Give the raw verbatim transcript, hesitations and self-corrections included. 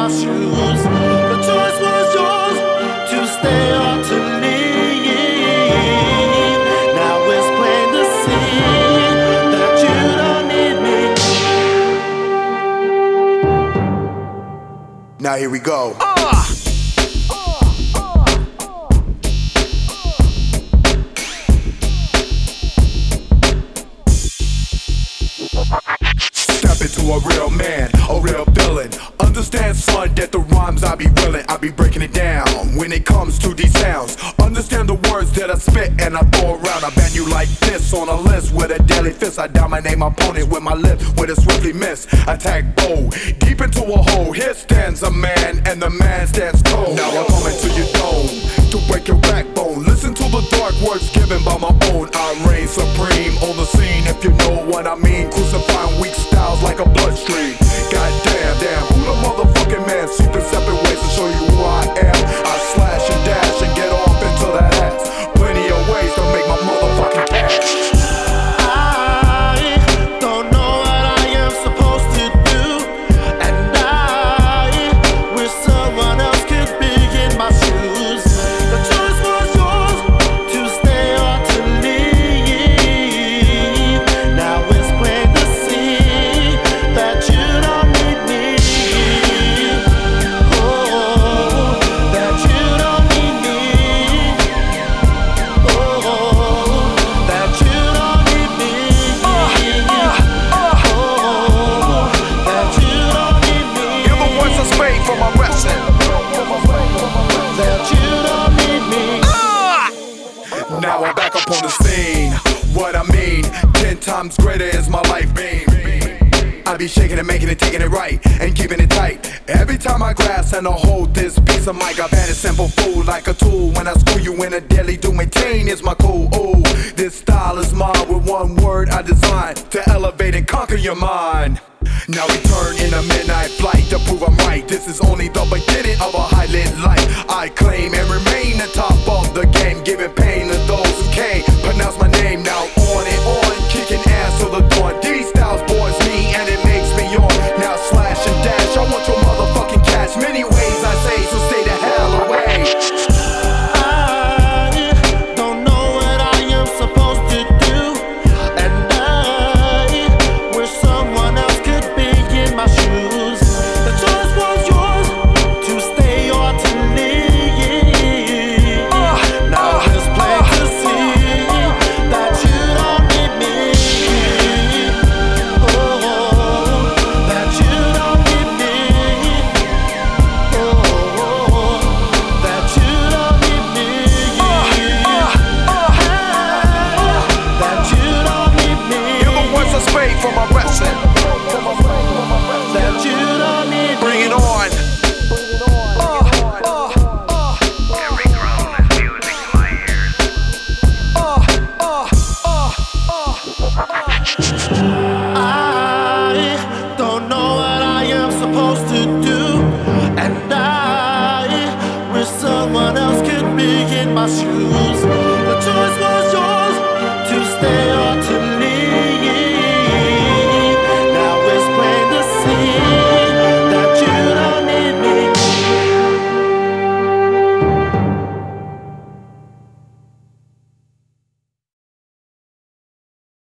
shoes. The choice was yours to stay or to leave. Now it's plain to see that you don't need me. Now here we go. Uh. To a real man, a real villain. Understand, son, that the rhymes I be willing, I be breaking it down when it comes to these sounds. Understand the words that I spit and I throw around. I ban you like this on a list with a deadly fist. I dominate my opponent with my lip, with a swiftly miss. Attack bold, deep into a hole. Here stands a man, and the man stands cold. Now I'm coming to your dome to break your backbone. Listen to the dark words given by my own. I reign supreme on the scene, if you know what I mean. Crucifying weak styles like a bloodstream. God damn, damn, who the motherfucking man? Secret separate ways to show you who I am. I slash and dash and get off into that ass. Plenty of ways to make my motherfucking cash. Now I'm back up on the scene. What I mean, ten times greater is my life beam. I be shaking and making it, taking it right, and keeping it tight. Every time I grasp and I hold this piece of mic, I've had a simple fool like a tool. When I school you in a daily do maintain is my cool. Ooh, this style is mine with one word I designed to elevate and conquer your mind. Now we turn in a midnight flight to prove I'm right. This is only the beginning of a highlit life. I claim and remember